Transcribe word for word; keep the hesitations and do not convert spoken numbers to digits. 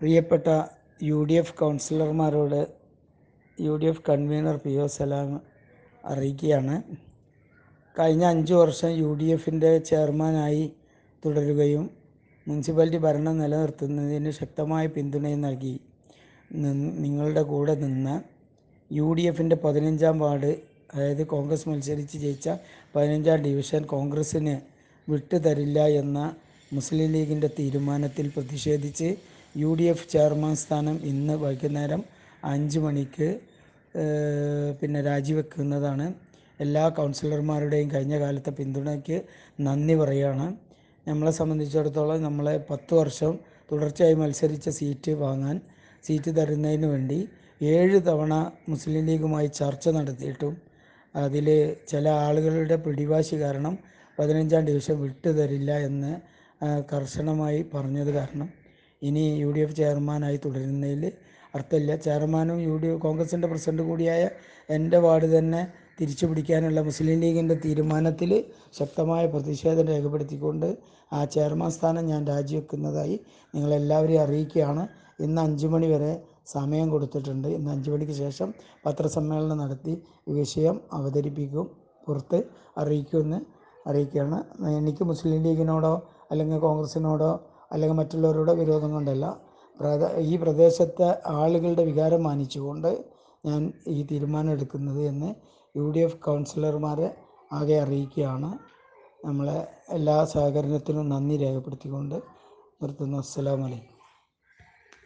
പ്രിയപ്പെട്ട U D F കൗൺസിലർമാരോട് U D F convenor P O Salam അറിയിക്കുകയാണ്. കഴിഞ്ഞ അഞ്ച് വർഷം യു ഡി എഫിൻ്റെ ചെയർമാനായി തുടരുകയും മുനിസിപ്പാലിറ്റി ഭരണം നിലനിർത്തുന്നതിന് ശക്തമായ പിന്തുണയും നൽകി നിങ്ങളുടെ കൂടെ നിന്ന് യു ഡി എഫിൻ്റെ പതിനഞ്ചാം വാർഡ്, അതായത് കോൺഗ്രസ് മത്സരിച്ച് ജയിച്ച പതിനഞ്ചാം ഡിവിഷൻ കോൺഗ്രസ്സിന് വിട്ടുതരില്ല എന്ന മുസ്ലിം ലീഗിൻ്റെ തീരുമാനത്തിൽ പ്രതിഷേധിച്ച് യു ഡി എഫ് ചെയർമാൻ സ്ഥാനം ഇന്ന് വൈകുന്നേരം അഞ്ച് മണിക്ക് പിന്നെ രാജിവെക്കുന്നതാണ്. എല്ലാ കൗൺസിലർമാരുടെയും കഴിഞ്ഞ കാലത്തെ പിന്തുണയ്ക്ക് നന്ദി പറയുകയാണ്. നമ്മളെ സംബന്ധിച്ചിടത്തോളം നമ്മളെ പത്ത് വർഷം തുടർച്ചയായി മത്സരിച്ച സീറ്റ് വാങ്ങാൻ സീറ്റ് തരുന്നതിന് വേണ്ടി ഏഴ് തവണ മുസ്ലിം ലീഗുമായി ചർച്ച നടത്തിയിട്ടും അതിൽ ചില ആളുകളുടെ പിടിവാശി കാരണം പതിനഞ്ചാം ഡിവിഷൻ വിട്ടുതരില്ല എന്ന് കർശനമായി പറഞ്ഞത് കാരണം ഇനി യു ഡി എഫ് ചെയർമാനായി തുടരുന്നതിൽ അർത്ഥമില്ല. ചെയർമാനും യു ഡി എഫ് കോൺഗ്രസിൻ്റെ പ്രസിഡന്റ് കൂടിയായ എൻ്റെ വാർഡ് തന്നെ തിരിച്ചു പിടിക്കാനുള്ള മുസ്ലിം ലീഗിൻ്റെ തീരുമാനത്തിൽ ശക്തമായ പ്രതിഷേധം രേഖപ്പെടുത്തിക്കൊണ്ട് ആ ചെയർമാൻ സ്ഥാനം ഞാൻ രാജിവെക്കുന്നതായി നിങ്ങളെല്ലാവരെയും അറിയിക്കുകയാണ്. ഇന്ന് അഞ്ച് മണി വരെ സമയം കൊടുത്തിട്ടുണ്ട്. ഇന്ന് അഞ്ച് മണിക്ക് ശേഷം പത്രസമ്മേളനം നടത്തി ഈ വിഷയം അവതരിപ്പിക്കും, പുറത്ത് അറിയിക്കുമെന്ന് അറിയിക്കുകയാണ്. എനിക്ക് മുസ്ലിം ലീഗിനോടോ അല്ലെങ്കിൽ കോൺഗ്രസിനോടോ അല്ലെങ്കിൽ മറ്റുള്ളവരോടോ വിരോധം കൊണ്ടല്ല, ഈ പ്രദേശത്തെ ആളുകളുടെ വികാരം മാനിച്ചുകൊണ്ട് ഞാൻ ഈ തീരുമാനം എടുക്കുന്നത് എന്ന് യു ഡി എഫ് കൗൺസിലർമാരെ ആകെ അറിയിക്കുകയാണ്. നമ്മളെ എല്ലാ സഹകരണത്തിനും നന്ദി രേഖപ്പെടുത്തിക്കൊണ്ട് നിർത്തുന്നു. അസ്സലാമു അലൈക്കും.